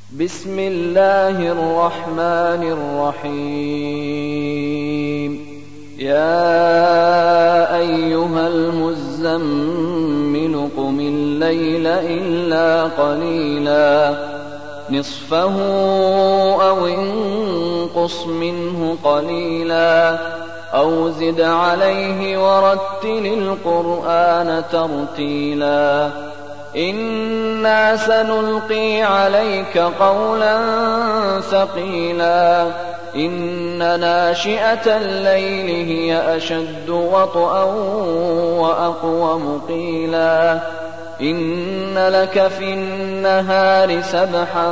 بسم الله الرحمن الرحيم. يا أيها المزمل قم الليل إلا قليلا نصفه أو انقص منه قليلا أو زد عليه ورتل القرآن ترتيلا إنا سنلقي عليك قولا ثقيلا إن ناشئة الليل هي أشد وطئا وأقوم قيلا إن لك في النهار سبحا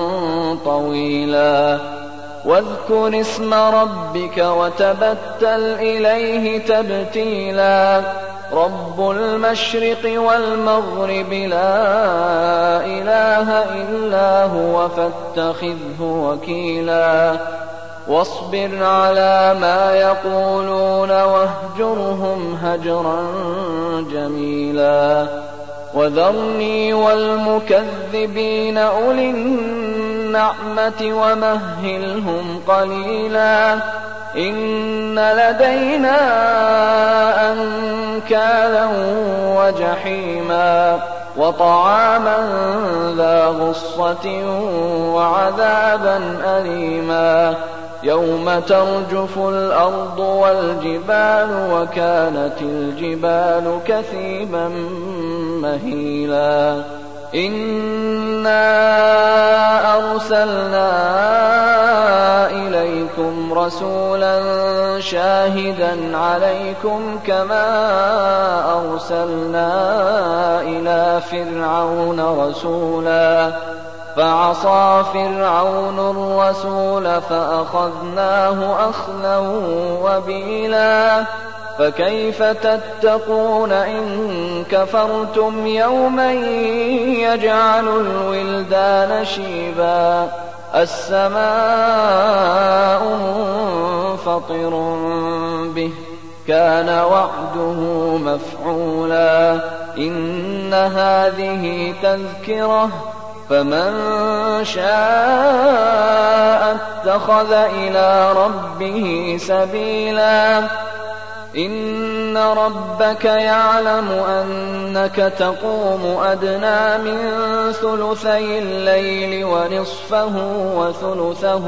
طويلا واذكر اسم ربك وتبتل إليه تبتيلا رب المشرق والمغرب لا إله إلا هو فاتخذه وكيلا واصبر على ما يقولون واهجرهم هجرا جميلا وذرني والمكذبين أولي النعمة ومهلهم قليلا إن لدينا أنكالا وجحيما وطعاما ذا غصة وعذابا أليما يوم ترجف الأرض والجبال وكانت الجبال كثيبا مهيلا إنا أرسلنا إليكم رسولا شاهدا عليكم كما أرسلنا إلى فرعون رسولا فعصى فرعون الرسول فأخذناه أخذا وبيلا فكيف تتقون إن كفرتم يوما يجعل الولدان شيبا السماء منفطر به كان وعده مفعولا إن هذه تذكرة فمن شاء اتخذ إلى ربه سبيلا إن ربك يعلم أنك تقوم أدنى من ثلثي الليل ونصفه وثلثه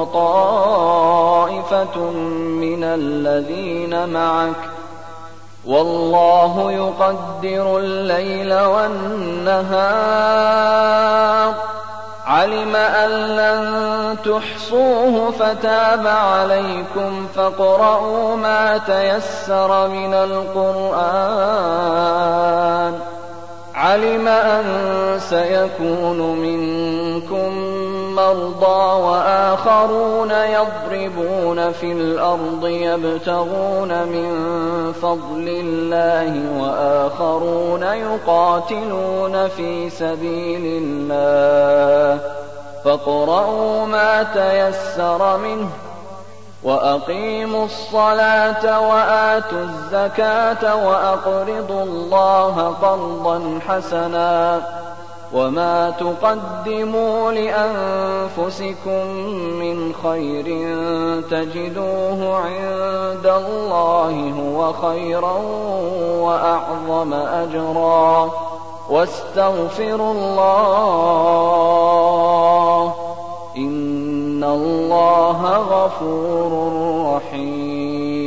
وطائفة من الذين معك والله يقدر الليل والنهار علم أن لن تحصوه فتاب عليكم فاقرؤوا ما تيسر من القرآن علم أن سيكون منكم مرضى وآخرون يضربون في الأرض يبتغون من فضل الله وآخرون يقاتلون في سبيل الله فاقرؤوا ما تيسر منه وأقيموا الصلاة وآتوا الزكاة وأقرضوا الله قرضا حسنا وما تقدموا لأنفسكم من خير تجدوه عند الله هو خيرا وأعظم أجرا واستغفروا الله إن الله غفور رحيم.